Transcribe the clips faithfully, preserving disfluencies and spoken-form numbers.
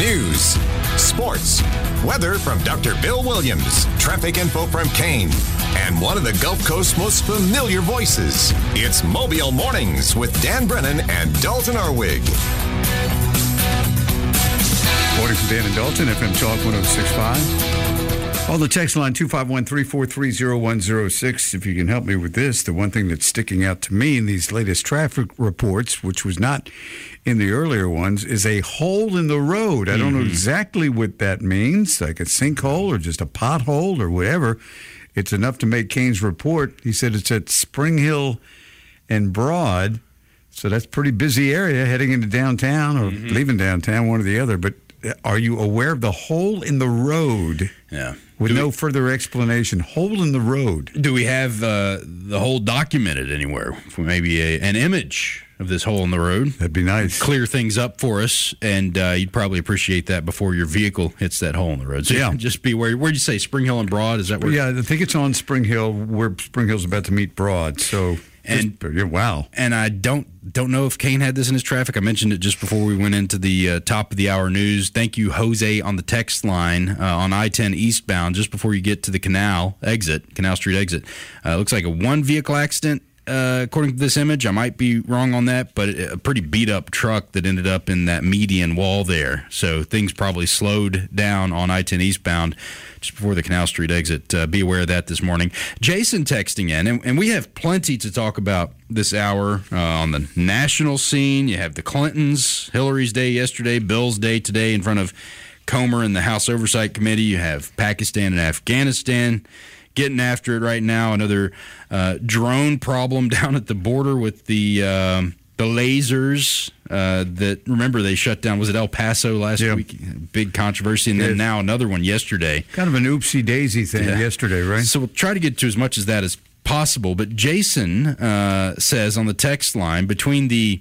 News, sports, weather from Doctor Bill Williams, traffic info from Kane, and one of the Gulf Coast's most familiar voices. It's Mobile Mornings with Dan Brennan and Dalton Arwig. Morning from Dan and Dalton, F M Talk one oh six point five. On the text line, two five one, three four three, oh one oh six. If you can help me with this, the one thing that's sticking out to me in these latest traffic reports, which was not in the earlier ones, is a hole in the road. I don't mm-hmm. know exactly what that means, like a sinkhole or just a pothole or whatever. It's enough to make Kane's report. He said it's at Spring Hill and Broad, so that's a pretty busy area heading into downtown or mm-hmm. leaving downtown, one or the other. But are you aware of the hole in the road? Yeah. With do no we, further explanation. Hole in the road. Do we have uh, the hole documented anywhere? Maybe a, an image of this hole in the road? That'd be nice. Clear things up for us, and uh, you'd probably appreciate that before your vehicle hits that hole in the road. So yeah. Just be where. Where'd you say? Spring Hill and Broad? Is that where? Yeah, I think it's on Spring Hill, where Spring Hill's about to meet Broad. So, and just, wow. And I don't don't know if Kane had this in his traffic. I mentioned it just before we went into the uh, top of the hour news. Thank you, Jose, on the text line uh, on I ten eastbound, just before you get to the Canal exit, Canal Street exit. Uh, looks like a one vehicle accident. Uh, according to this image, I might be wrong on that, but a pretty beat-up truck that ended up in that median wall there. So things probably slowed down on I ten eastbound just before the Canal Street exit. Uh, be aware of that this morning. Jason texting in, and, and we have plenty to talk about this hour uh, on the national scene. You have the Clintons, Hillary's day yesterday, Bill's day today in front of Comer and the House Oversight Committee. You have Pakistan and Afghanistan getting after it right now. Another uh, drone problem down at the border with the um, the lasers uh, that, remember, they shut down, was it El Paso last yeah. week? Big controversy. And then now another one yesterday. Kind of an oopsie-daisy thing yeah. yesterday, right? So we'll try to get to as much as that as possible. But Jason uh, says on the text line, between the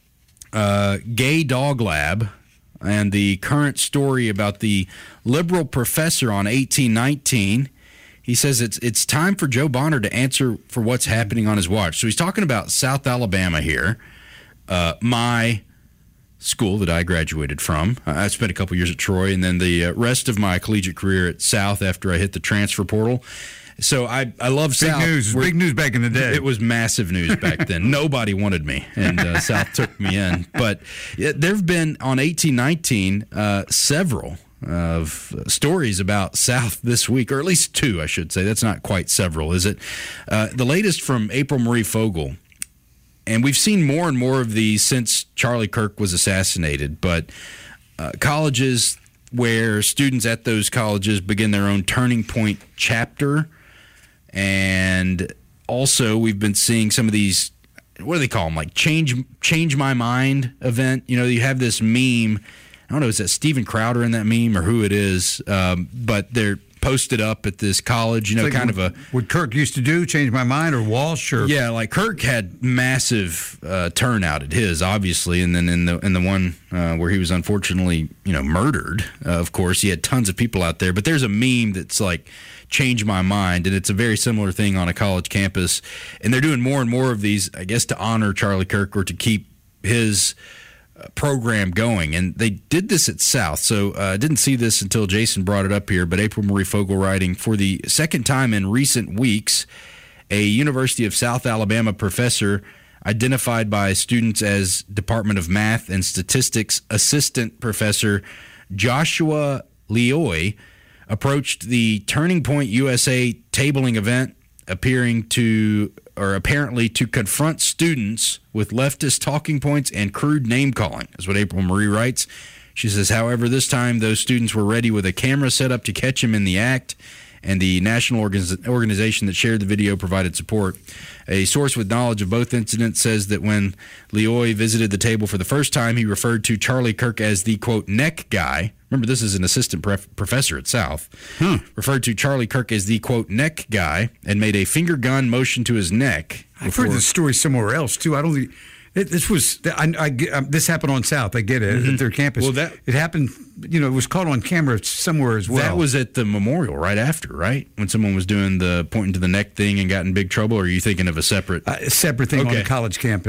uh, gay dog lab and the current story about the liberal professor on eighteen nineteen, he says it's it's time for Joe Bonner to answer for what's happening on his watch. So he's talking about South Alabama here, uh, my school that I graduated from. I spent a couple years at Troy, and then the uh, rest of my collegiate career at South after I hit the transfer portal. So I, I love big South. Big news. Big news back in the day. It was massive news back then. Nobody wanted me, and uh, South took me in. But it, there have been, on eighteen nineteen, uh, several of stories about South this week, or at least two, I should say. That's not quite several, is it? Uh, the latest from April Marie Fogel, and we've seen more and more of these since Charlie Kirk was assassinated, but uh, colleges where students at those colleges begin their own Turning Point chapter, and also we've been seeing some of these, what do they call them, like change change my mind event. You know, you have this meme, I don't know, is that Steven Crowder in that meme or who it is, um, but they're posted up at this college, you know, like kind what, of a... What Kirk used to do, change my mind, or Walsh, or... Yeah, like Kirk had massive uh, turnout at his, obviously, and then in the in the one uh, where he was unfortunately, you know, murdered, uh, of course, he had tons of people out there, but there's a meme that's like, change my mind, and it's a very similar thing on a college campus, and they're doing more and more of these, I guess, to honor Charlie Kirk or to keep his program going, and they did this at South. So I uh, didn't see this until Jason brought it up here, but April Marie Fogel writing, for the second time in recent weeks, a University of South Alabama professor identified by students as Department of Math and Statistics Assistant Professor Joshua Leoy approached the Turning Point U S A tabling event, appearing to or apparently to confront students with leftist talking points and crude name-calling, is what April Marie writes. She says, however, this time those students were ready with a camera set up to catch him in the act, and the national organiz- organization that shared the video provided support. A source with knowledge of both incidents says that when Leoy visited the table for the first time, he referred to Charlie Kirk as the, quote, neck guy. Remember, this is an assistant pref- professor at South. Hmm. Referred to Charlie Kirk as the, quote, neck guy, and made a finger gun motion to his neck. I've heard this story somewhere else, too. I don't think... It, this was I, I, um, this happened on South. I get it, mm-hmm. at their campus. Well, that it happened. You know, it was caught on camera somewhere as well. That was at the memorial right after, right? When someone was doing the pointing to the neck thing and got in big trouble. Or are you thinking of a separate, uh, a separate thing okay. on the college campus?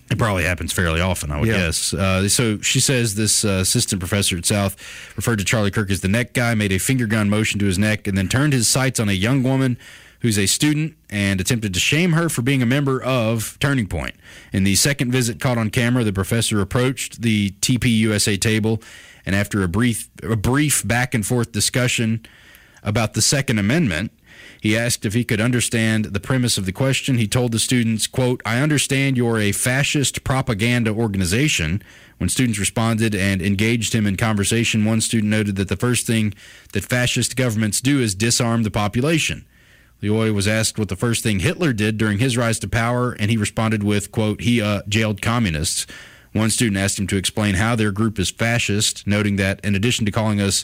It probably happens fairly often, I would Yeah. guess. Uh, so she says this uh, assistant professor at South referred to Charlie Kirk as the neck guy, made a finger gun motion to his neck, and then turned his sights on a young woman who's a student and attempted to shame her for being a member of Turning Point. In the second visit caught on camera, the professor approached the T P U S A table, and after a brief, a brief back and forth discussion about the Second Amendment, he asked if he could understand the premise of the question. He told the students, quote, "I understand you're a fascist propaganda organization." When students responded and engaged him in conversation, one student noted that the first thing that fascist governments do is disarm the population. Leoy was asked what the first thing Hitler did during his rise to power, and he responded with, quote, he uh, jailed communists. One student asked him to explain how their group is fascist, noting that in addition to calling us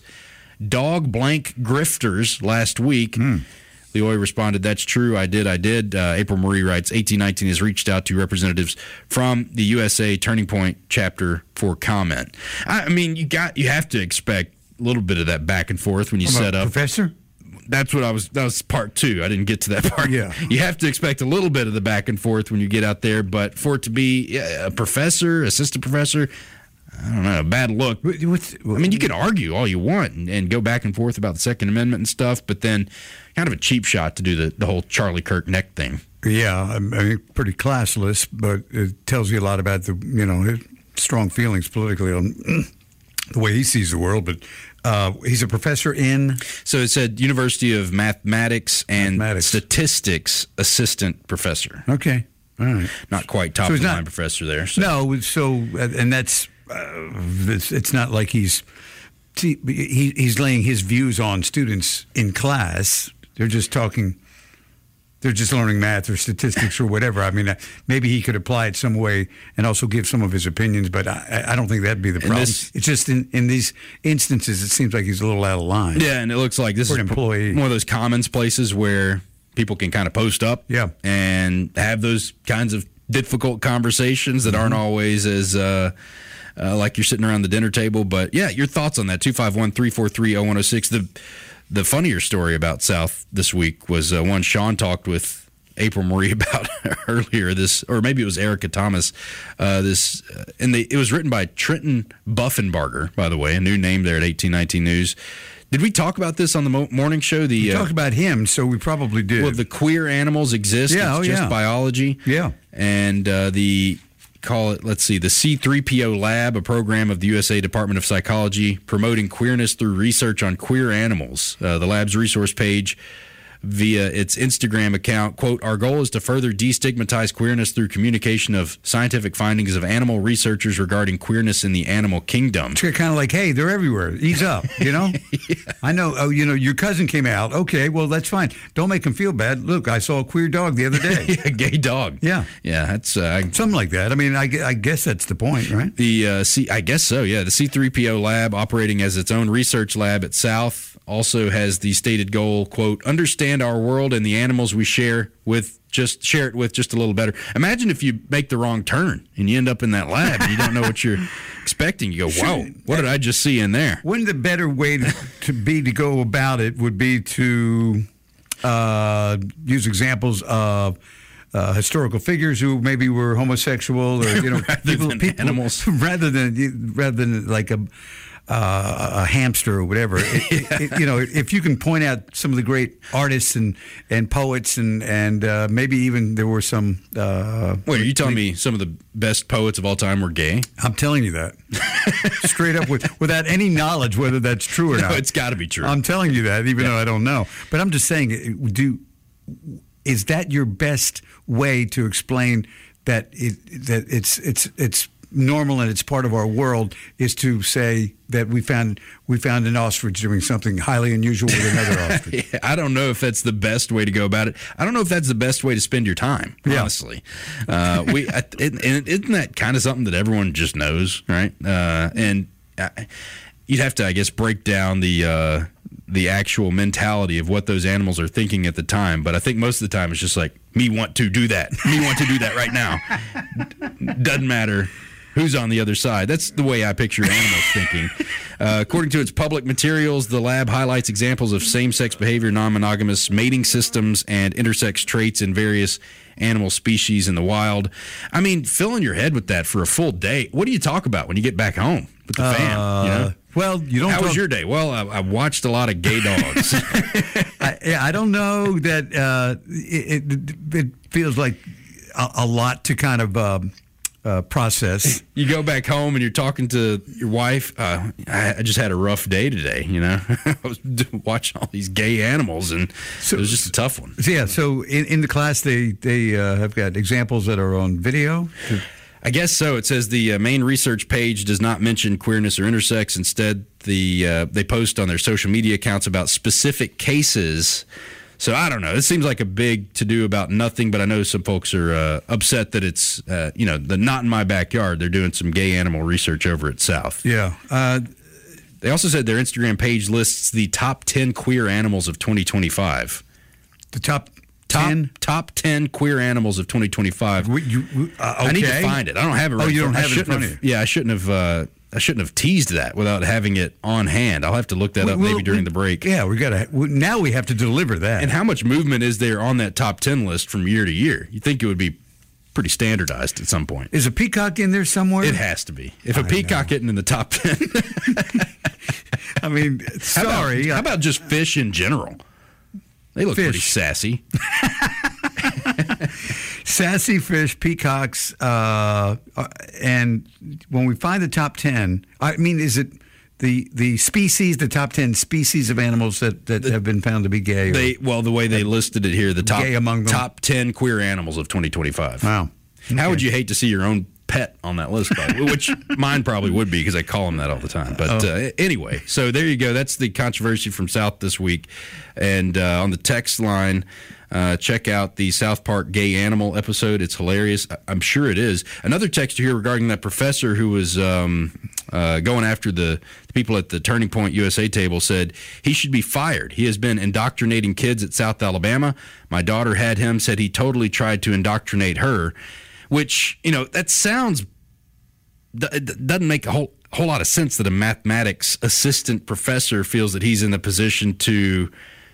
dog blank grifters last week, Hmm. Leoy responded, "That's true. I did. I did." Uh, April Marie writes, eighteen nineteen has reached out to representatives from the U S A Turning Point chapter for comment. I, I mean, you got you have to expect a little bit of that back and forth when you From a set up. professor? That's what I was. That was part two. I didn't get to that part. Yeah. You have to expect a little bit of the back and forth when you get out there, but for it to be yeah, a professor, assistant professor, I don't know, a bad look. What- what's- I mean, you can argue all you want and, and go back and forth about the Second Amendment and stuff, but then kind of a cheap shot to do the, the whole Charlie Kirk neck thing. Yeah, I mean, pretty classless, but it tells you a lot about the, you know, his strong feelings politically on the way he sees the world. But uh, he's a professor in So it said University of Mathematics and Mathematics. Statistics assistant professor. okay, all right. Not quite top So of he's the not- line professor there. So. No, so and that's uh, it's, it's not like he's he, he's laying his views on students in class. They're just talking. They're just learning math or statistics or whatever. I mean, uh, maybe he could apply it some way and also give some of his opinions, but I, I don't think that'd be the problem. this- It's just in, in these instances, it seems like he's a little out of line. Yeah, and it looks like this For is an employee. one of those commons places where people can kind of post up Yeah. and have those kinds of difficult conversations that Mm-hmm. aren't always as uh, uh, like you're sitting around the dinner table. But, yeah, your thoughts on that, two five one, three four three, oh one oh six. The, the funnier story about South this week was uh, one Sean talked with April Marie about earlier this, or maybe it was Erica Thomas. Uh, this, uh, and they, it was written by Trenton Buffenbarger, by the way, a new name there at eighteen nineteen News. Did we talk about this on the mo- morning show? The We uh, talked about him, so we probably did. well, the queer animals exist. Yeah, it's oh, just yeah. biology. Yeah. and uh, the call it. Let's see, the C three P O Lab, a program of the U S A Department of Psychology promoting queerness through research on queer animals. Uh, the lab's resource page via its Instagram account, quote, "Our goal is to further destigmatize queerness through communication of scientific findings of animal researchers regarding queerness in the animal kingdom." It's kind of like, hey, they're everywhere. Ease up, you know? yeah. I know, oh, you know, your cousin came out. Okay, well, that's fine. Don't make him feel bad. Look, I saw a queer dog the other day. A gay dog. Yeah. Yeah, that's uh, Something like that. I mean, I, gue- I guess that's the point, right? The uh, C, I guess so. Yeah, the C three P O lab, operating as its own research lab at South, also has the stated goal, quote, "Understand our world and the animals we share with, just share it with just a little better." Imagine if you make the wrong turn and you end up in that lab and you don't know what you're expecting. You go, "Wow, what did I just see in there?" Wouldn't the better way to, to be to go about it would be to uh, use examples of uh, historical figures who maybe were homosexual or you know Rather than animals. rather than rather than like a uh, a hamster or whatever. It, it, it, you know, if you can point out some of the great artists and, and poets and and uh, maybe even there were some. Uh, Wait, are you telling me some of the best poets of all time were gay? I'm telling you that straight up with without any knowledge whether that's true or No, not. it's got to be true. I'm telling you that, even though I don't know. But I'm just saying, do is that your best way to explain that it that it's it's it's normal and it's part of our world? Is to say that we found we found an ostrich doing something highly unusual with another ostrich. Yeah, I don't know if that's the best way to go about it. I don't know if that's the best way to spend your time. Yeah. Honestly, uh, we I, it, and isn't that kind of something that everyone just knows, right? Uh, and I, you'd have to, I guess, break down the uh, the actual mentality of what those animals are thinking at the time. But I think most of the time it's just like, me want to do that. Me want to do that right now. Doesn't matter who's on the other side. That's the way I picture animals thinking. Uh, according to its public materials, the lab highlights examples of same-sex behavior, non-monogamous mating systems, and intersex traits in various animal species in the wild. I mean, filling your head with that for a full day. What do you talk about when you get back home with the Uh, fam? You know? Well, you don't. How talk- was your day? Well, I, I watched a lot of gay dogs. I, yeah, I don't know that uh, it, it, it feels like a, a lot to kind of um, uh, process. You go back home and you're talking to your wife. Uh, I, I just had a rough day today. You know, I was watching all these gay animals, and So- it was just a tough one. So, yeah, so in, in the class, they they uh, have got examples that are on video. I guess so. It says the uh, main research page does not mention queerness or intersex. Instead, the uh, they post on their social media accounts about specific cases. So I don't know. It seems like a big to-do about nothing, but I know some folks are uh, upset that it's, uh, you know, the not in my backyard. They're doing some gay animal research over at South. Yeah. Uh, They also said their Instagram page lists the top ten queer animals of twenty twenty-five. the top Top ten. top ten queer animals of twenty twenty-five. We, you, we- uh, okay. I need to find it. I don't have it. Right Oh, you in don't front- have I it in shouldn't front have, of you. Yeah, I shouldn't have. Uh, I shouldn't have teased that without having it on hand. I'll have to look that up Well, maybe during we- the break. Yeah, we got to. Now we have to deliver that. And how much movement is there on that top ten list from year to year? You think it would be pretty standardized at some point? Is a peacock in there somewhere? It has to be. If a I peacock know. isn't in the top ten, I mean, how about- sorry. How about, just fish in general? They look Fish. pretty sassy. Sassy fish, peacocks, uh, uh, and when we find the top ten, I mean, is it the the species, the top ten species of animals that, that have been found to be gay? or- They well, the way they listed it here, the top Gay among them. top ten queer animals of twenty twenty-five. Wow. How would you hate to see your own pet on that list? By the way? Which mine probably would be because I call them that all the time. But uh, anyway, so there you go. That's the controversy from South this week. And uh, on the text line, uh, check out the South Park gay animal episode. It's hilarious. I- I'm sure it is. Another text here regarding that professor who was um, uh, going after the, the people at the Turning Point U S A table said he should be fired. He has been indoctrinating kids at South Alabama. My daughter had him, said he totally tried to indoctrinate her. Which, you know, that sounds, it doesn't make a whole whole lot of sense that a mathematics assistant professor feels that he's in the position to,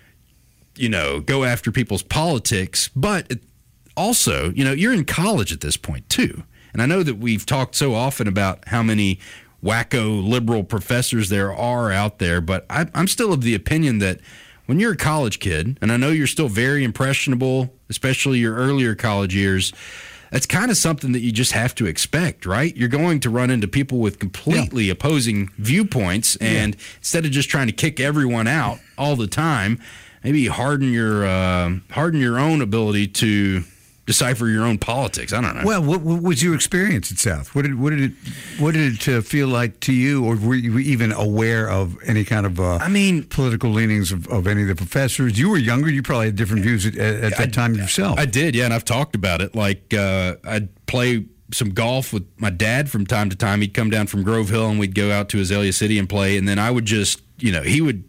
you know, go after people's politics. But it also, you know, you're in college at this point, too. And I know that we've talked so often about how many wacko liberal professors there are out there, but I, I'm still of the opinion that when you're a college kid, and I know you're still very impressionable, especially your earlier college years, that's kind of something that you just have to expect, right? You're going to run into people with completely yeah. opposing viewpoints, and yeah. instead of just trying to kick everyone out all the time, maybe harden your uh, harden your own ability to decipher your own politics. I don't know. Well, what, what was your experience at South? What did what did it what did it uh, feel like to you, or were you even aware of any kind of uh, I mean, political leanings of, of any of the professors? You were younger; you probably had different views at, at that I, time yourself. I did, yeah, and I've talked about it. Like uh, I'd play some golf with my dad from time to time. He'd come down from Grove Hill, and we'd go out to Azalea City and play. And then I would just, you know, he would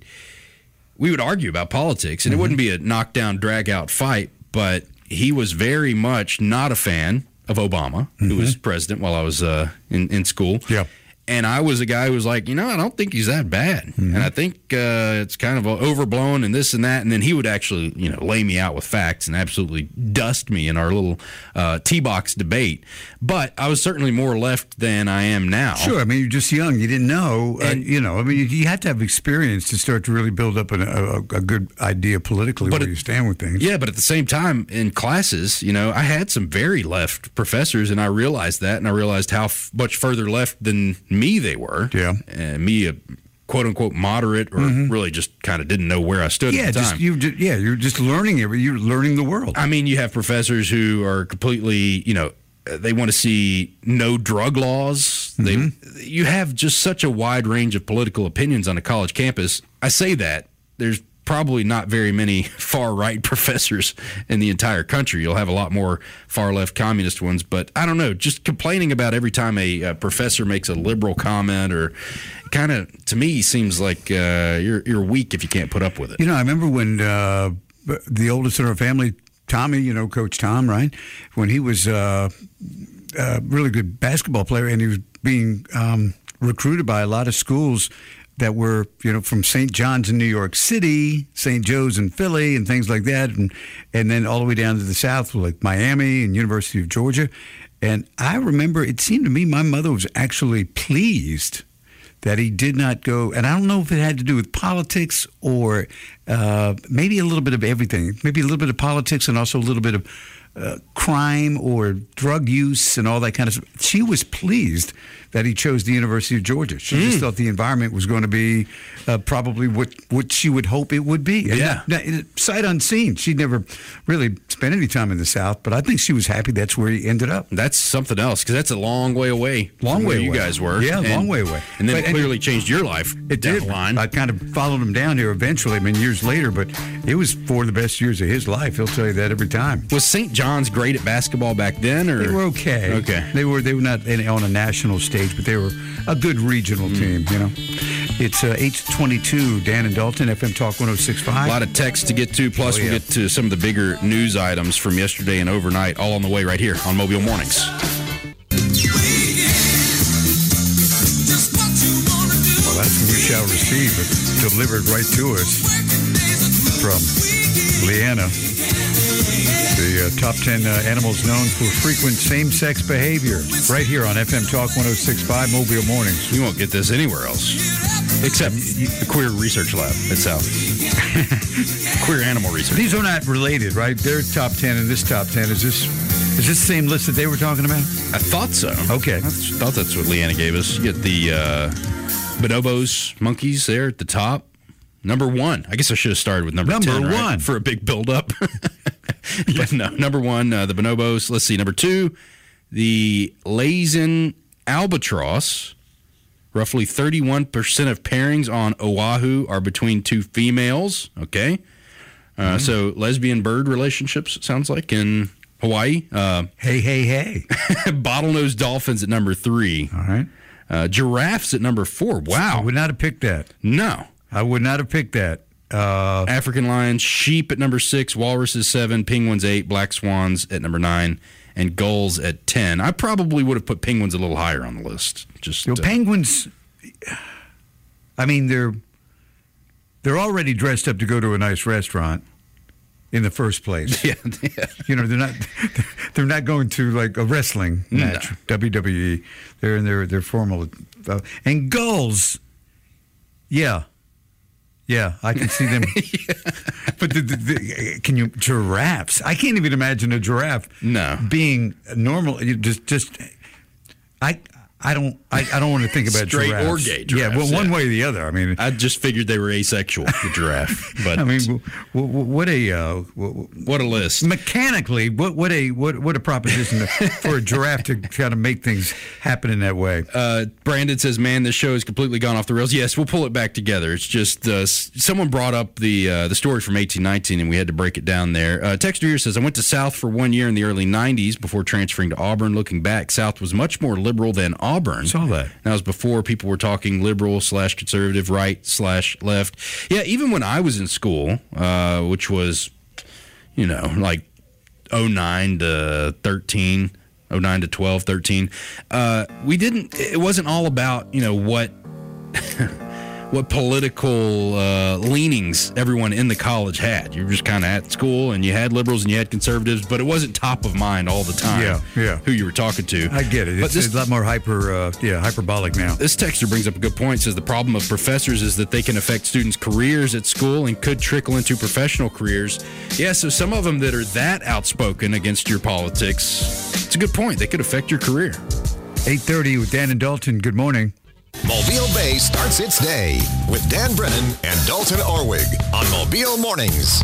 we would argue about politics, and mm-hmm. it wouldn't be a knockdown, drag out fight, but he was very much not a fan of Obama, mm-hmm. who was president while I was uh, in, in school. Yeah. And I was a guy who was like, you know, I don't think he's that bad. Mm-hmm. And I think uh, it's kind of overblown and this and that. And then he would actually, you know, lay me out with facts and absolutely dust me in our little uh, tee box debate. But I was certainly more left than I am now. Sure. I mean, you're just young. You didn't know. And, uh, you know, I mean, you, you have to have experience to start to really build up an, a, a good idea politically where it, you stand with things. Yeah, but at the same time, in classes, you know, I had some very left professors, and I realized that, and I realized how f- much further left than me they were. Yeah. And me, a quote unquote moderate, or mm-hmm. really just kind of didn't know where I stood yeah, at the time. Just, you, yeah, you're just learning every. You're learning the world. I mean, you have professors who are completely, you know, they want to see no drug laws. Mm-hmm. They, you have just such a wide range of political opinions on a college campus. I say that there's probably not very many far-right professors in the entire country. You'll have a lot more far-left communist ones, but I don't know, just complaining about every time a, a professor makes a liberal comment or kind of, to me, seems like uh, you're you're weak if you can't put up with it. You know, I remember when uh, the oldest in our family, Tommy, you know, Coach Tom, right? When he was uh, uh, really good basketball player, and he was being um, recruited by a lot of schools that were, you know, from Saint John's in New York City, Saint Joe's in Philly, and things like that, and and then all the way down to the south, like Miami and University of Georgia. And I remember it seemed to me my mother was actually pleased that he did not go, and I don't know if it had to do with politics or uh, maybe a little bit of everything, maybe a little bit of politics and also a little bit of uh, crime or drug use and all that kind of stuff. She was pleased that he chose the University of Georgia. She mm. just thought the environment was going to be uh, probably what, what she would hope it would be. And yeah. Not, not, sight unseen. She'd never really spent any time in the South, but I think she was happy that's where he ended up. That's something else, because that's a long way away. Long from way where away. you guys were. Yeah, and, long way away. And then but, it clearly and changed your life it down did. the line. I kind of followed him down here eventually, I mean, years later, but it was four of the best years of his life. He'll tell you that every time. Was Saint John's great at basketball back then? Or? They were okay. Okay. They were they were not in, on a national stage, but they were a good regional mm. team, you know. It's uh, eight twenty-two, Dan and Dalton, F M Talk one oh six point five. A lot of text to get to, plus oh, yeah. we'll get to some of the bigger news items from yesterday and overnight, all on the way right here on Mobile Mornings. Well, that's what we shall receive, it delivered right to us from Leanna. The uh, top ten uh, animals known for frequent same-sex behavior. Right here on F M Talk one oh six point five Mobile Mornings. You won't get this anywhere else. Except the Queer Research Lab itself. Queer Animal Research. These are not related, right? Their top ten and this top ten. Is this is this the same list that they were talking about? I thought so. Okay. I thought that's what Leanna gave us. You get the uh, bonobos, monkeys there at the top. Number one. I guess I should have started with number, number ten. Number one. Right? For a big build-up. But no, number one, uh, the bonobos. Let's see. Number two, the Laysan albatross. Roughly thirty-one percent of pairings on Oahu are between two females. Okay. Uh, mm-hmm. So lesbian bird relationships, sounds like, in Hawaii. Uh, hey, hey, hey. Bottlenose dolphins at number three. All right. Uh, giraffes at number four. Wow. I would not have picked that. No. I would not have picked that. Uh, African lions, sheep at number six, walruses seven, penguins eight, black swans at number nine, and gulls at ten. I probably would have put penguins a little higher on the list. Just you know, uh, penguins. I mean, they're they're already dressed up to go to a nice restaurant in the first place. Yeah, yeah. You know, they're not they're not going to like a wrestling match, no. W W E. They're in their their formal uh, and gulls. Yeah. Yeah, I can see them. Yeah. But the, the, the, can you giraffes? I can't even imagine a giraffe no. being normal. You just, just, I, I don't, I, I don't want to think about straight giraffes. or gay giraffes. Yeah, well, one yeah. way or the other. I mean, I just figured they were asexual, the giraffe. But I mean, what a uh, what a list. Mechanically, what what a what what a proposition to, for a giraffe to kind of make things happen in that way. Uh, Brandon says, "Man, this show has completely gone off the rails." Yes, we'll pull it back together. It's just uh, someone brought up the uh, the story from eighteen nineteen, and we had to break it down there. Uh, Texter here says, "I went to South for one year in the early nineties before transferring to Auburn. Looking back, South was much more liberal than Auburn." Saw that. That was before people were talking liberal slash conservative, right slash left. Yeah, even when I was in school, uh, which was, you know, like oh nine to thirteen, oh nine to twelve, thirteen, uh, we didn't, it wasn't all about, you know, what... what political uh, leanings everyone in the college had. You were just kind of at school, and you had liberals and you had conservatives, but it wasn't top of mind all the time. Yeah, yeah. Who you were talking to. I get it. But It's, this, it's a lot more hyper, uh, yeah, hyperbolic now. This texter brings up a good point. Says the problem of professors is that they can affect students' careers at school and could trickle into professional careers. Yeah, so some of them that are that outspoken against your politics, it's a good point. They could affect your career. eight thirty with Dan and Dalton. Good morning. Mobile Bay starts its day with Dan Brennan and Dalton Orwig on Mobile Mornings.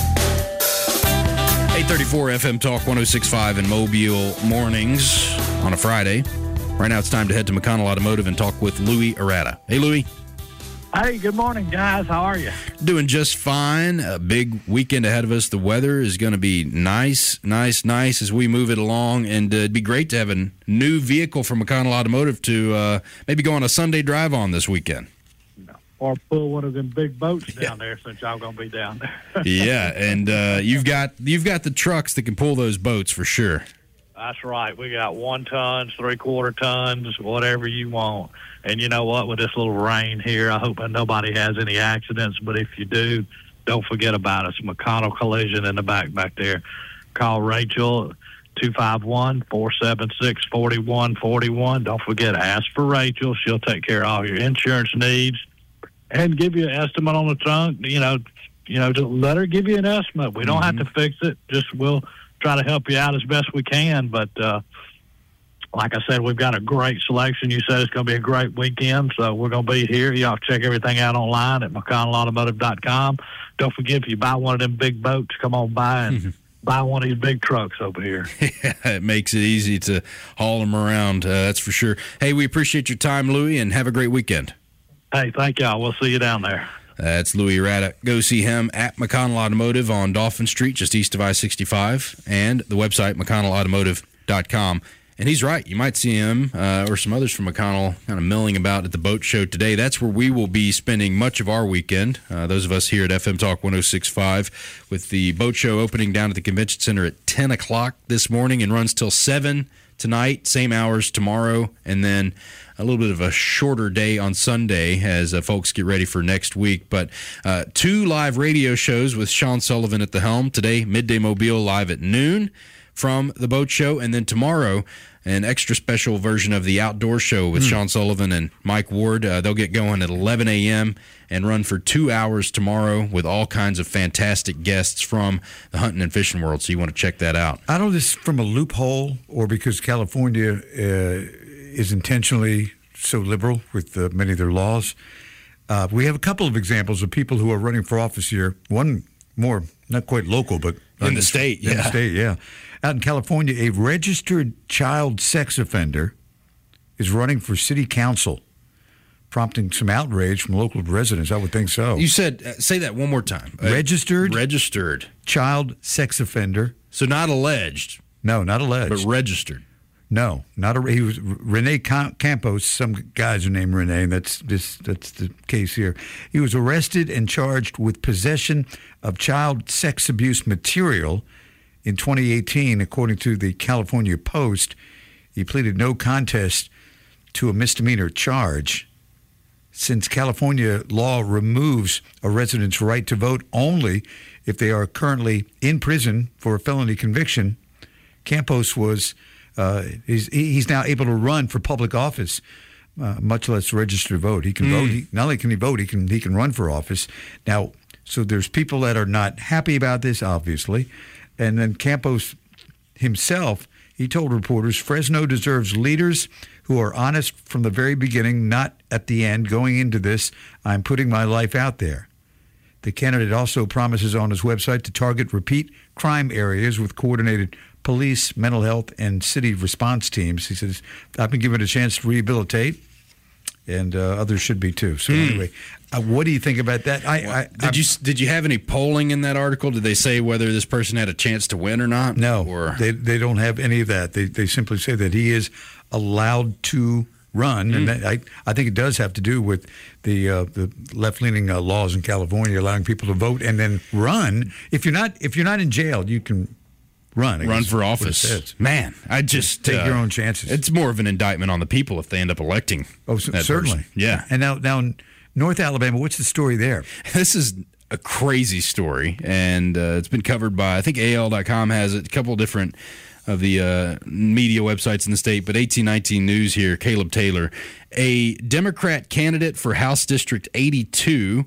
eight thirty-four F M Talk one oh six point five in Mobile Mornings on a Friday. Right now it's time to head to McConnell Automotive and talk with Louis Arata. Hey, Louis. Hey, good morning, guys. How are you? Doing just fine. A big weekend ahead of us. The weather is going to be nice, nice, nice as we move it along. And uh, it'd be great to have a new vehicle from McConnell Automotive to uh, maybe go on a Sunday drive on this weekend. Or pull one of them big boats down yeah. there since y'all going to be down there. Yeah, and uh, you've got you've got the trucks that can pull those boats for sure. That's right. We got one tons, three quarter tons, whatever you want. And you know what? With this little rain here, I hope that nobody has any accidents. But if you do, don't forget about us. McConnell Collision in the back back there. Call Rachel, two five one, four seven six, four one four one. Don't forget, ask for Rachel. She'll take care of all your insurance needs and give you an estimate on the trunk. You know, you know, just let her give you an estimate. We don't mm-hmm. have to fix it. Just we'll try to help you out as best we can. But uh, like I said, we've got a great selection. You said it's going to be a great weekend, so we're going to be here. Y'all check everything out online at McConnell Automotive dot com. Don't forget, if you buy one of them big boats, come on by and mm-hmm. buy one of these big trucks over here. Yeah, it makes it easy to haul them around, uh, that's for sure. Hey, we appreciate your time, Louie, and have a great weekend. Hey, thank y'all. We'll see you down there. That's Louie Raddock. Go see him at McConnell Automotive on Dolphin Street, just east of I sixty-five, and the website, McConnell Automotive dot com. And he's right. You might see him uh, or some others from McConnell kind of milling about at the boat show today. That's where we will be spending much of our weekend, uh, those of us here at F M Talk one oh six point five, with the boat show opening down at the Convention Center at ten o'clock this morning and runs till seven tonight, same hours tomorrow, and then a little bit of a shorter day on Sunday as uh, folks get ready for next week. But uh, two live radio shows with Sean Sullivan at the helm. Today, Midday Mobile live at noon from the boat show, and then tomorrow an extra special version of the outdoor show with mm. Sean Sullivan and Mike Ward. Uh, they'll get going at eleven a.m. and run for two hours tomorrow with all kinds of fantastic guests from the hunting and fishing world, so you want to check that out. I don't know this from a loophole or because California uh, is intentionally so liberal with uh, many of their laws. Uh, we have a couple of examples of people who are running for office here. One more, not quite local, but in the state, in yeah. the state, yeah. Out in California, a registered child sex offender is running for city council, prompting some outrage from local residents. I would think so. You said, uh, say that one more time. Registered, uh, registered child sex offender. So not alleged. No, not alleged, but registered. No, not a. He was Rene Campos. Some guys are named Rene. That's this. That's the case here. He was arrested and charged with possession of child sex abuse material in twenty eighteen, according to the California Post. He pleaded no contest to a misdemeanor charge. Since California law removes a resident's right to vote only if they are currently in prison for a felony conviction, Campos was. Uh, he's he's now able to run for public office, uh, much less register to vote. He can mm. vote. He, not only can he vote, he can he can run for office. Now, so there's people that are not happy about this, obviously, and then Campos himself, he told reporters, Fresno deserves leaders who are honest from the very beginning, not at the end. Going into this, I'm putting my life out there. The candidate also promises on his website to target repeat crime areas with coordinated police, mental health, and city response teams. He says, I've been given a chance to rehabilitate, and uh, others should be too. So mm. anyway, uh, what do you think about that? I, well, I did I'm, you did you have any polling in that article? Did they say whether this person had a chance to win or not? No, or? they they don't have any of that. They they simply say that he is allowed to run, mm. and that, I I think it does have to do with the uh, the left leaning uh, laws in California allowing people to vote and then run. If you're not if you're not in jail, you can. Run, run for office. Man, I just take uh, your own chances. It's more of an indictment on the people if they end up electing. Oh, so, certainly. Person. Yeah. And now, now in North Alabama, what's the story there? This is a crazy story, and uh, it's been covered by, I think A L dot com has it, a couple different of the uh, media websites in the state, but eighteen nineteen News here, Caleb Taylor, a Democrat candidate for House District eighty-two,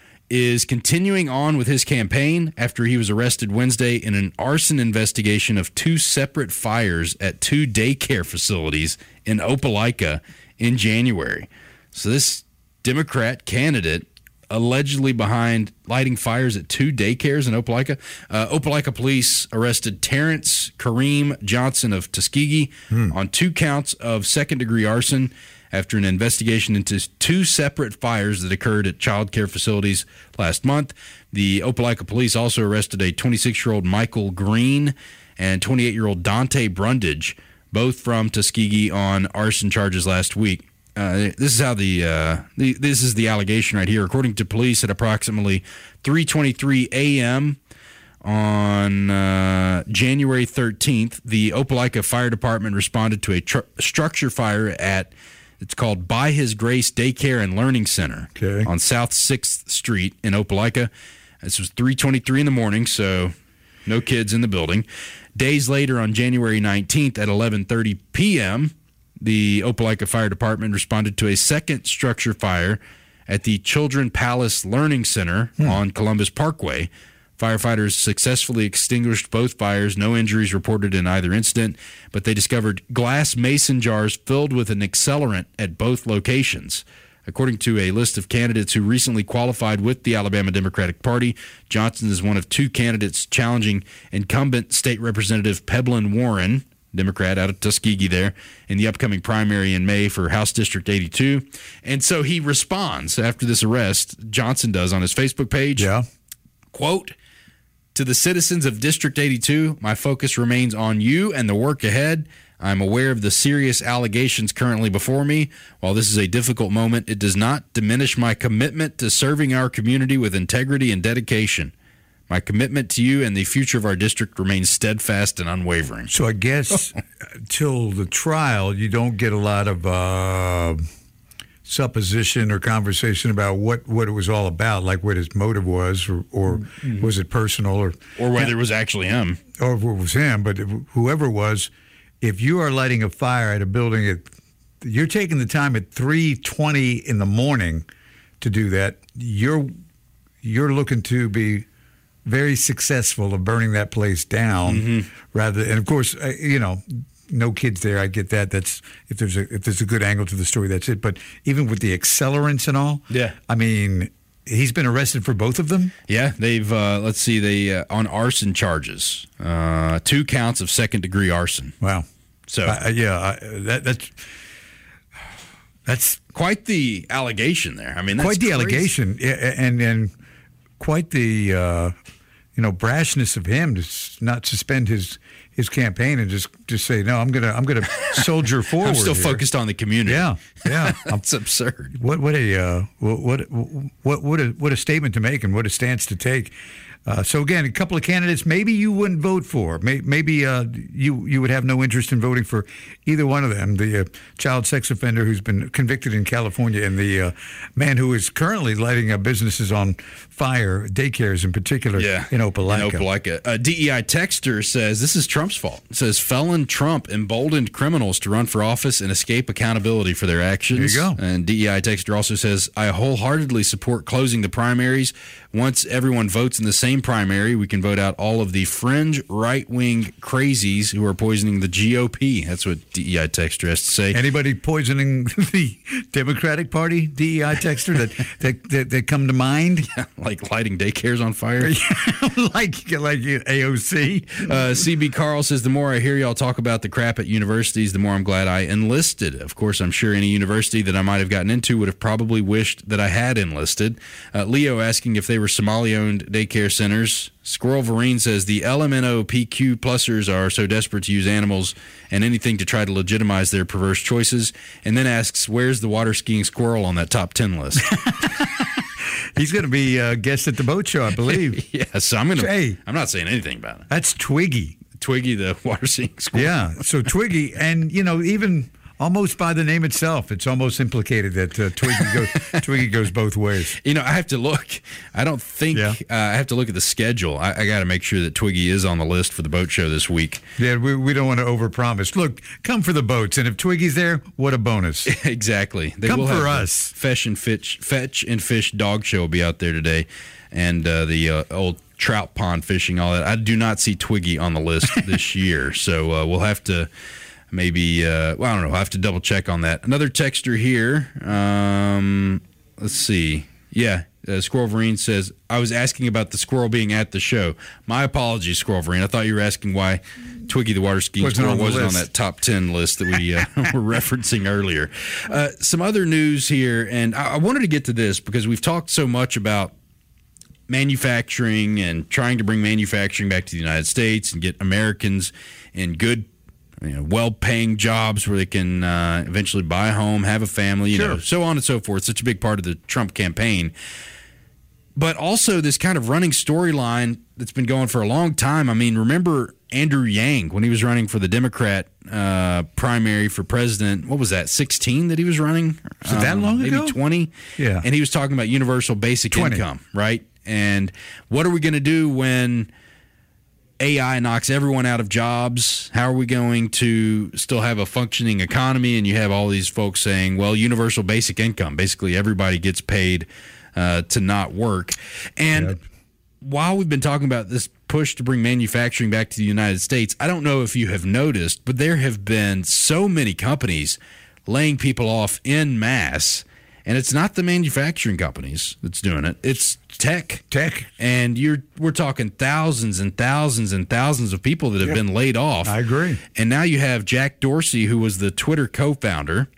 is continuing on with his campaign after he was arrested Wednesday in an arson investigation of two separate fires at two daycare facilities in Opelika in January. So this Democrat candidate allegedly behind lighting fires at two daycares in Opelika. Uh, Opelika police arrested Terrence Kareem Johnson of Tuskegee hmm. on two counts of second-degree arson after an investigation into two separate fires that occurred at child care facilities last month. The Opelika police also arrested a twenty-six-year-old Michael Green and twenty-eight-year-old Dante Brundage, both from Tuskegee, on arson charges last week. Uh, this is how the, uh, the this is the allegation right here. According to police, at approximately three twenty-three a.m. On uh, January thirteenth, the Opelika Fire Department responded to a tr- structure fire at, it's called By His Grace Daycare and Learning Center okay. on South sixth Street in Opelika. This was three twenty-three in the morning, so no kids in the building. Days later, on January nineteenth at eleven thirty p.m., the Opelika Fire Department responded to a second structure fire at the Children Palace Learning Center hmm. on Columbus Parkway. Firefighters successfully extinguished both fires. No injuries reported in either incident, but they discovered glass mason jars filled with an accelerant at both locations. According to a list of candidates who recently qualified with the Alabama Democratic Party, Johnson is one of two candidates challenging incumbent State Representative Peblin Warren, Democrat out of Tuskegee there, in the upcoming primary in May for House District eighty-two. And so he responds after this arrest, Johnson does, on his Facebook page. Yeah. Quote, "To the citizens of District eighty-two, my focus remains on you and the work ahead. I'm aware of the serious allegations currently before me. While this is a difficult moment, it does not diminish my commitment to serving our community with integrity and dedication. My commitment to you and the future of our district remains steadfast and unwavering." So I guess till the trial, you don't get a lot of uh, supposition or conversation about what, what it was all about, like what his motive was, or, or mm-hmm. was it personal, or or whether it was actually him, or if it was him. But if, whoever it was, if you are lighting a fire at a building, at, you're taking the time at three twenty in the morning to do that. You're you're looking to be very successful of burning that place down, mm-hmm. rather. And of course, uh, you know, no kids there. I get that. That's if there's a if there's a good angle to the story, that's it. But even with the accelerants and all, yeah, I mean, he's been arrested for both of them. Yeah, they've uh, let's see, they uh, on arson charges, uh, two counts of second degree arson. Wow. So uh, yeah, uh, that that's that's quite the allegation there. I mean, that's quite the crazy. allegation, and and quite the uh, you know brashness of him to not suspend his. his campaign and just, just say, no, I'm gonna I'm gonna soldier forward. I'm still here. focused on the community. Yeah, yeah, that's absurd. What what a uh, what what what a what a statement to make and what a stance to take. Uh, so again, a couple of candidates maybe you wouldn't vote for. Maybe uh, you you would have no interest in voting for either one of them. The uh, child sex offender who's been convicted in California, and the uh, man who is currently lighting up businesses on fire, daycares in particular, yeah. in Opelika. In Opelika. A D E I texter says this is Trump's fault. It says felon Trump emboldened criminals to run for office and escape accountability for their actions. There you go. And D E I texter also says, I wholeheartedly support closing the primaries. Once everyone votes in the same primary, we can vote out all of the fringe right-wing crazies who are poisoning the G O P. That's what D E I texter has to say. Anybody poisoning the Democratic Party, D E I texter, that that, that, that come to mind? Yeah, like lighting daycares on fire? like like A O C? Uh, C B Carl says, the more I hear y'all talk about the crap at universities, the more I'm glad I enlisted. Of course, I'm sure any university that I might have gotten into would have probably wished that I had enlisted. Uh, Leo asking if they were Somali-owned daycare centers. Squirrel Vereen says the L M N O P Q plusers are so desperate to use animals and anything to try to legitimize their perverse choices, and then asks, where's the water skiing squirrel on that top ten list? He's going to be a guest at the boat show, I believe. Yeah, so I'm going to. Hey, I'm not saying anything about it. That's Twiggy. Twiggy, the water skiing squirrel. Yeah, so Twiggy, and you know, even almost by the name itself, it's almost implicated that uh, Twiggy goes Twiggy goes both ways. You know, I have to look. I don't think yeah. uh, I have to look at the schedule. I, I got to make sure that Twiggy is on the list for the boat show this week. Yeah, we, we don't want to overpromise. Look, come for the boats, and if Twiggy's there, what a bonus! Exactly. They come will for have us. Fetch and Fitch, Fetch and Fish dog show will be out there today, and uh, the uh, old trout pond fishing, all that. I do not see Twiggy on the list this year, so uh, we'll have to. Maybe, uh, well, I don't know. I'll have to double check on that. Another texter here. Um, let's see. Yeah, uh, Squirrel Vereen says, I was asking about the squirrel being at the show. My apologies, Squirrel Vereen. I thought you were asking why Twiggy the water skiing wasn't squirrel on wasn't list. on that top ten list that we uh, were referencing earlier. Uh, some other news here, and I-, I wanted to get to this because we've talked so much about manufacturing and trying to bring manufacturing back to the United States and get Americans in good You know, well-paying jobs where they can uh, eventually buy a home, have a family, you sure. know, so on and so forth. Such a big part of the Trump campaign. but also this kind of running storyline that's been going for a long time. I mean, remember Andrew Yang when he was running for the Democrat uh, primary for president? What was that, sixteen that he was running? Was it that um, long maybe ago? Maybe twenty? Yeah. And he was talking about universal basic twenty income, right? And what are we going to do when A I knocks everyone out of jobs? How are we going to still have a functioning economy? And you have all these folks saying, well, universal basic income. Basically, everybody gets paid uh, to not work. And Yep. while we've been talking about this push to bring manufacturing back to the United States, I don't know if you have noticed, but there have been so many companies laying people off en masse. And it's not the manufacturing companies that's doing it. It's tech. Tech. And you're we're talking thousands and thousands and thousands of people that have Yep. been laid off. I agree. And now you have Jack Dorsey, who was the Twitter co-founder.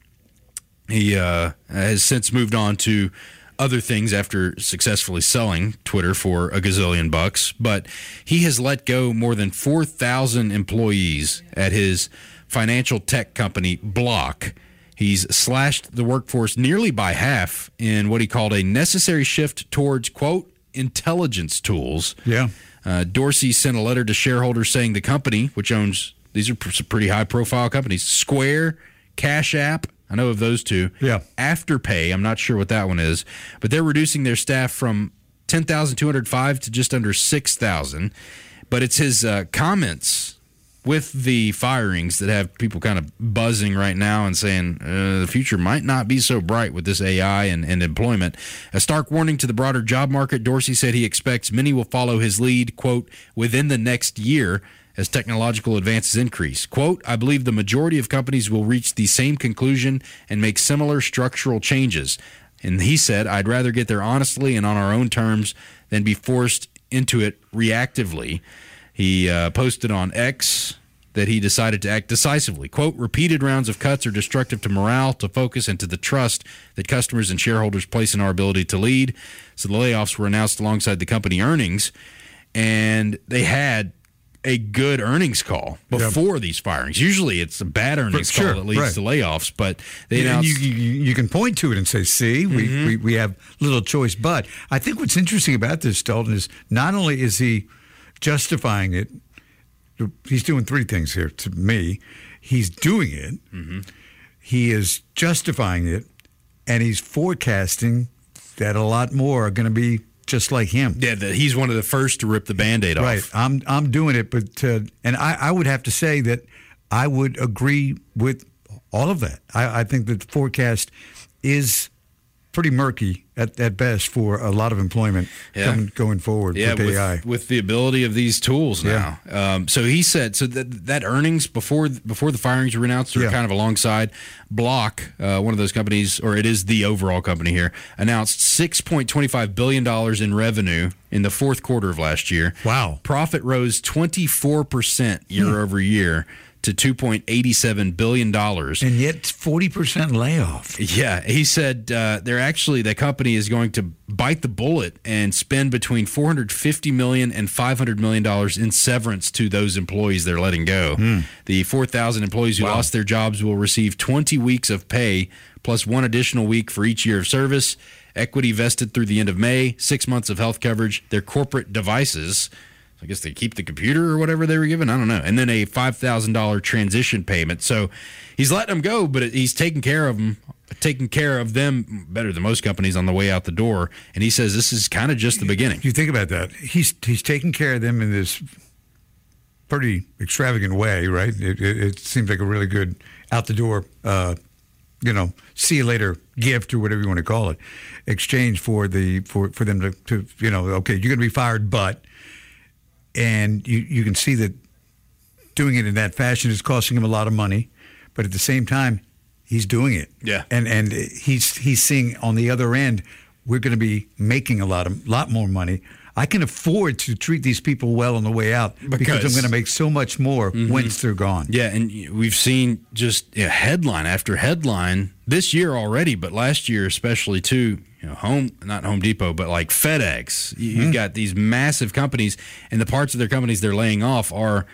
He uh, has since moved on to other things after successfully selling Twitter for a gazillion bucks. But he has let go more than four thousand employees at his financial tech company, Block. He's slashed the workforce nearly by half in what he called a necessary shift towards, quote, intelligence tools. Yeah. Uh, Dorsey sent a letter to shareholders saying the company, which owns, these are some pretty high-profile companies, Square, Cash App, I know of those two. Yeah. Afterpay, I'm not sure what that one is, but they're reducing their staff from ten thousand two hundred five to just under six thousand. But it's his uh, comments with the firings that have people kind of buzzing right now and saying uh, the future might not be so bright with this A I and, and employment. A stark warning to the broader job market. Dorsey said he expects many will follow his lead, quote, within the next year as technological advances increase. Quote, I believe the majority of companies will reach the same conclusion and make similar structural changes. And he said, I'd rather get there honestly and on our own terms than be forced into it reactively. He uh, posted on X that he decided to act decisively. Quote, repeated rounds of cuts are destructive to morale, to focus, and to the trust that customers and shareholders place in our ability to lead. So the layoffs were announced alongside the company earnings, and they had a good earnings call before yep. these firings. Usually it's a bad earnings sure, call that leads right. to layoffs, but they and announced... you, you, you can point to it and say, see, we, Mm-hmm. we, we have little choice. But I think what's interesting about this, Dalton, is not only is he justifying it, he's doing three things here to me. He's doing it, mm-hmm. he is justifying it, and he's forecasting that a lot more are going to be just like him. Yeah, that he's one of the first to rip the Band-Aid off. Right. I'm I'm doing it, but uh, and I, I would have to say that I would agree with all of that. I, I think that the forecast is pretty murky at, at best for a lot of employment yeah. coming, going forward yeah, with, with A I. With the ability of these tools now. Yeah. Um, so he said, so that, that earnings before before the firings were announced were Yeah. kind of alongside. Block, uh, one of those companies, or it is the overall company here, announced six point two five billion dollars in revenue in the fourth quarter of last year. Wow. Profit rose twenty-four percent year Hmm. over year to two point eight seven billion dollars. And yet forty percent layoff. Yeah, he said uh, they're actually, the company is going to bite the bullet and spend between four hundred fifty million dollars and five hundred million dollars in severance to those employees they're letting go. Mm. The four thousand employees who Wow. lost their jobs will receive twenty weeks of pay plus one additional week for each year of service, equity vested through the end of May, six months of health coverage, their corporate devices. I guess they keep the computer or whatever they were given. I don't know. And then a five thousand dollars transition payment. So he's letting them go, but he's taking care of them, taking care of them better than most companies on the way out the door. And he says this is kind of just the beginning. You think about that. He's he's taking care of them in this pretty extravagant way, right? It, it, it seems like a really good out the door, uh, you know, see you later gift or whatever you want to call it, exchange for the for, for them to, to you know, okay, you're going to be fired, but. And you, you can see that doing it in that fashion is costing him a lot of money, but at the same time, he's doing it. Yeah. And and he's he's seeing on the other end, we're going to be making a lot of lot more money. I can afford to treat these people well on the way out because, because I'm going to make so much more mm-hmm. once they're gone. Yeah, and we've seen just you know, headline after headline this year already, but last year especially too. You know, home not Home Depot, but like FedEx. You, mm-hmm. You've got these massive companies, and the parts of their companies they're laying off are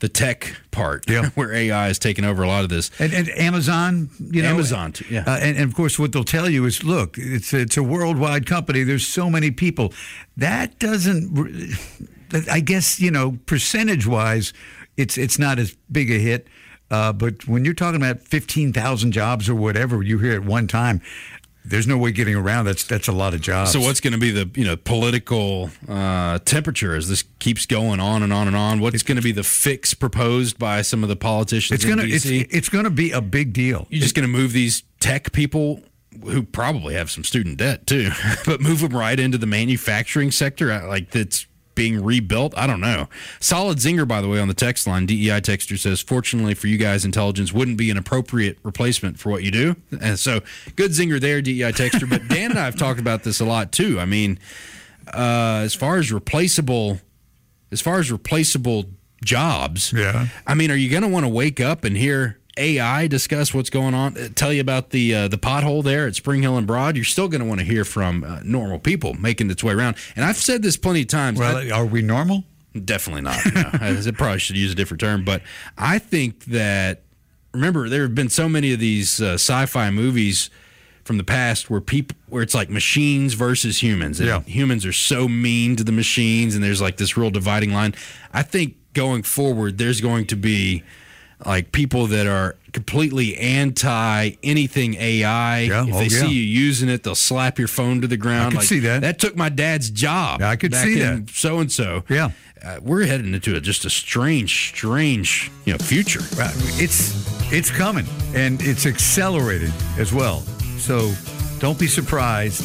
the tech part, Yeah. where A I is taking over a lot of this. And, and Amazon, you know, Amazon, too, yeah. Uh, and, and of course, what they'll tell you is, look, it's it's a worldwide company. There's so many people. That doesn't, I guess, you know, percentage wise, it's it's not as big a hit. Uh, but when you're talking about fifteen thousand jobs or whatever you hear at one time, there's no way getting around. That's that's a lot of jobs. So what's going to be the you know political uh, temperature as this keeps going on and on and on? What's going to be the fix proposed by some of the politicians it's in gonna D C? it's, it's going to be a big deal. You're just going to move these tech people who probably have some student debt too, but move them right into the manufacturing sector like that's being rebuilt. I don't know. Solid zinger, by the way, on the text line. D E I texter says, fortunately for you guys, intelligence wouldn't be an appropriate replacement for what you do. And so good zinger there, D E I texter. But Dan and I have talked about this a lot too. I mean, uh, as far as replaceable, as far as replaceable jobs, Yeah. I mean, are you going to want to wake up and hear A I discuss what's going on, tell you about the uh, the pothole there at Spring Hill and Broad? You're still going to want to hear from uh, normal people making its way around. And I've said this plenty of times. Well, I, are we normal? definitely not. No. I probably should use a different term. But I think that, remember, there have been so many of these uh, sci-fi movies from the past where people where it's like machines versus humans. And Yeah. humans are so mean to the machines, and there's like this real dividing line. I think going forward, there's going to be like people that are completely anti anything A I. Yeah, If oh, they yeah. see you using it, they'll slap your phone to the ground. I could like, see that. That took my dad's job. I could back see in that. So and so. Yeah. Uh, we're heading into a, just a strange, strange, you know, future. Uh, It's it's coming, and it's accelerating as well. So don't be surprised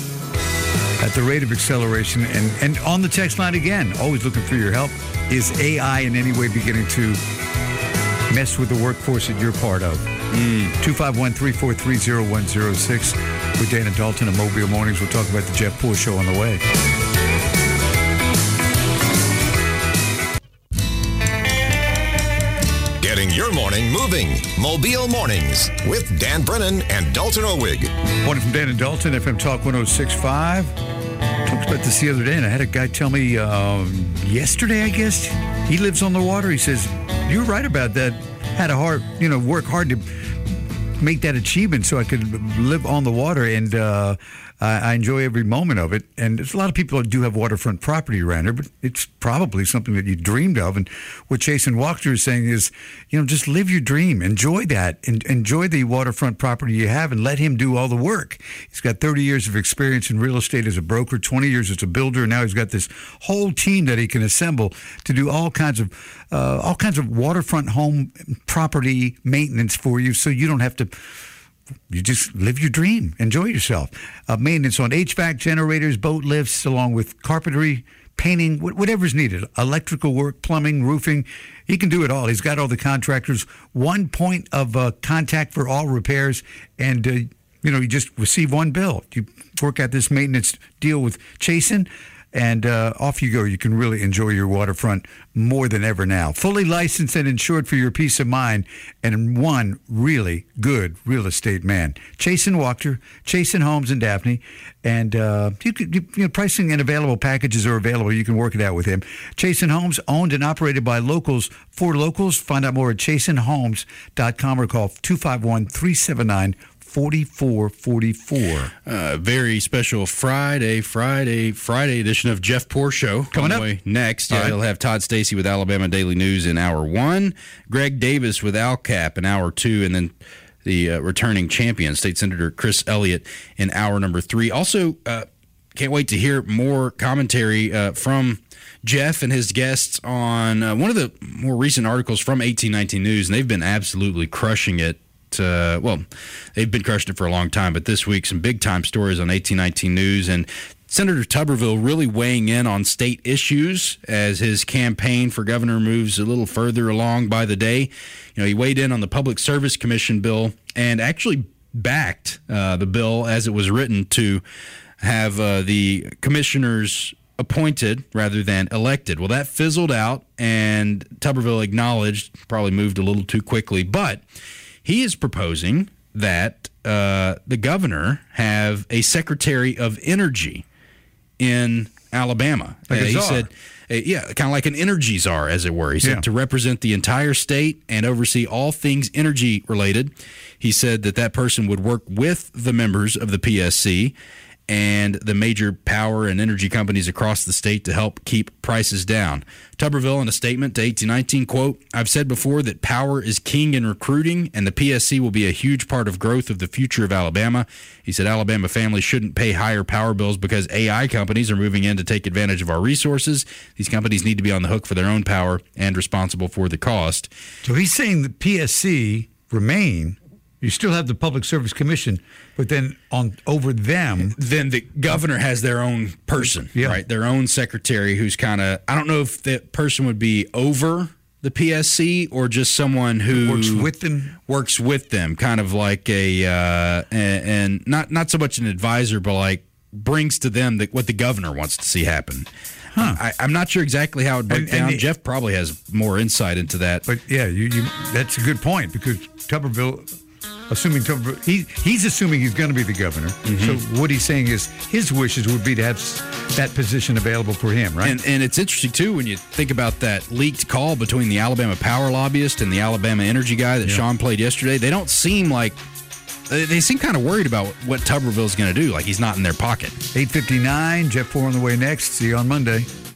at the rate of acceleration. And, and on the text line again, always looking for your help. Is A I in any way beginning to mess with the workforce that you're part of? two five one, three four three, zero one zero six with Dana Dalton of Mobile Mornings. We'll talk about the Jeff Poor Show on the way. Getting your morning moving. Mobile Mornings with Dan Brennan and Dalton Owig. Morning from Dan and Dalton, F M Talk one oh six point five. Talked about this the other day, and I had a guy tell me um, yesterday, I guess, he lives on the water. He says, you're right about that. Had a hard, you know, work hard to make that achievement so I could live on the water, and uh, I, I enjoy every moment of it. And there's a lot of people that do have waterfront property around here, but it's probably something that you dreamed of. And what Jason Walker is saying is, you know, just live your dream. Enjoy that. And enjoy the waterfront property you have, and let him do all the work. He's got thirty years of experience in real estate as a broker, twenty years as a builder, and now he's got this whole team that he can assemble to do all kinds of uh, all kinds of waterfront home property maintenance for you, so you don't have to. You just live your dream. Enjoy yourself. Uh, maintenance on H V A C generators, boat lifts, along with carpentry, painting, wh- whatever's needed. Electrical work, plumbing, roofing. He can do it all. He's got all the contractors. One point of uh, contact for all repairs. And, uh, you know, you just receive one bill. You work out this maintenance deal with Chasen, and uh, off you go. You can really enjoy your waterfront more than ever now. Fully licensed and insured for your peace of mind, and one really good real estate man. Chasen Walker, Chasen Homes in Daphne, and uh, you could, you, you know, pricing and available packages are available. You can work it out with him. Chasen Homes, owned and operated by locals for locals. Find out more at chasen homes dot com or call two five one, three seven nine, forty-four forty-four. Uh, very special Friday, Friday, Friday edition of Jeff Poor Show. Coming on the up. way next. All Yeah, right. he'll have Todd Stacy with Alabama Daily News in hour one, Greg Davis with Al Cap in hour two, and then the uh, returning champion, State Senator Chris Elliott, in hour number three. Also, uh, can't wait to hear more commentary uh, from Jeff and his guests on uh, one of the more recent articles from eighteen nineteen News, and they've been absolutely crushing it. Uh, well, they've been crushing it for a long time, but this week some big-time stories on eighteen nineteen News, and Senator Tuberville really weighing in on state issues as his campaign for governor moves a little further along by the day. You know, he weighed in on the Public Service Commission bill and actually backed uh, the bill as it was written to have uh, the commissioners appointed rather than elected. Well, that fizzled out, and Tuberville acknowledged, probably moved a little too quickly, but he is proposing that uh, the governor have a Secretary of Energy in Alabama. Like uh, a he czar. said, uh, yeah, kind of like an energy czar, as it were. He said Yeah. to represent the entire state and oversee all things energy related. He said that that person would work with the members of the P S C and the major power and energy companies across the state to help keep prices down. Tuberville, in a statement to eighteen nineteen, quote, I've said before that power is king in recruiting, and the P S C will be a huge part of growth of the future of Alabama. He said Alabama families shouldn't pay higher power bills because A I companies are moving in to take advantage of our resources. These companies need to be on the hook for their own power and responsible for the cost. So he's saying the P S C remain. You still have the Public Service Commission, but then on over them, Then the governor has their own person, Yeah. right? Their own secretary who's kind of, I don't know if that person would be over the P S C or just someone who works with them. works with them, kind of like a, uh, and, and not, not so much an advisor, but like brings to them the, what the governor wants to see happen. Huh. I, I'm not sure exactly how it would break And- and down. the- Jeff probably has more insight into that. But yeah, you, you that's a good point because Tuberville, assuming Tuberville, he he's assuming he's going to be the governor. So what he's saying is his wishes would be to have s- that position available for him, right? And, and it's interesting, too, when you think about that leaked call between the Alabama power lobbyist and the Alabama energy guy that Yeah. Sean played yesterday. They don't seem like they they seem kind of worried about what Tuberville's going to do, like he's not in their pocket. eight fifty-nine, Jeff Four on the way next. See you on Monday.